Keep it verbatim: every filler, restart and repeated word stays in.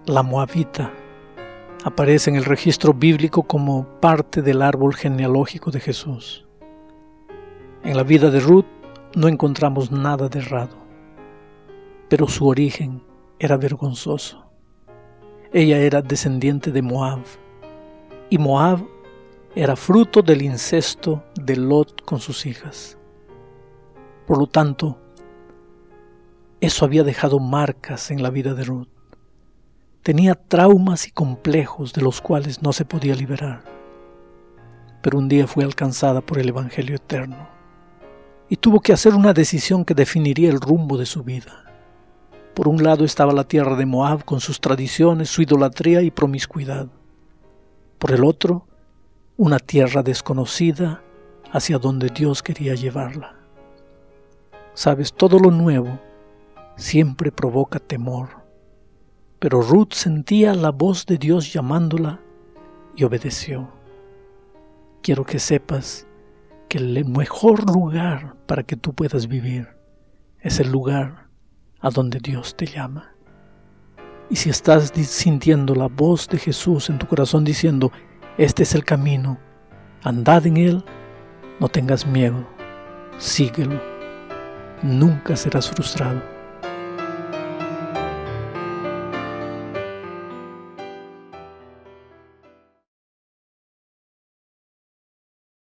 la moabita, aparece en el registro bíblico como parte del árbol genealógico de Jesús. En la vida de Ruth no encontramos nada de errado, pero su origen era vergonzoso. Ella era descendiente de Moab, y Moab era fruto del incesto de Lot con sus hijas. Por lo tanto, eso había dejado marcas en la vida de Ruth. Tenía traumas y complejos de los cuales no se podía liberar. Pero un día fue alcanzada por el Evangelio eterno y tuvo que hacer una decisión que definiría el rumbo de su vida. Por un lado estaba la tierra de Moab con sus tradiciones, su idolatría y promiscuidad. Por el otro, una tierra desconocida hacia donde Dios quería llevarla. Sabes, todo lo nuevo siempre provoca temor. Pero Ruth sentía la voz de Dios llamándola y obedeció. Quiero que sepas que el mejor lugar para que tú puedas vivir es el lugar a donde Dios te llama. Y si estás sintiendo la voz de Jesús en tu corazón diciendo, este es el camino, andad en él, no tengas miedo, síguelo, nunca serás frustrado.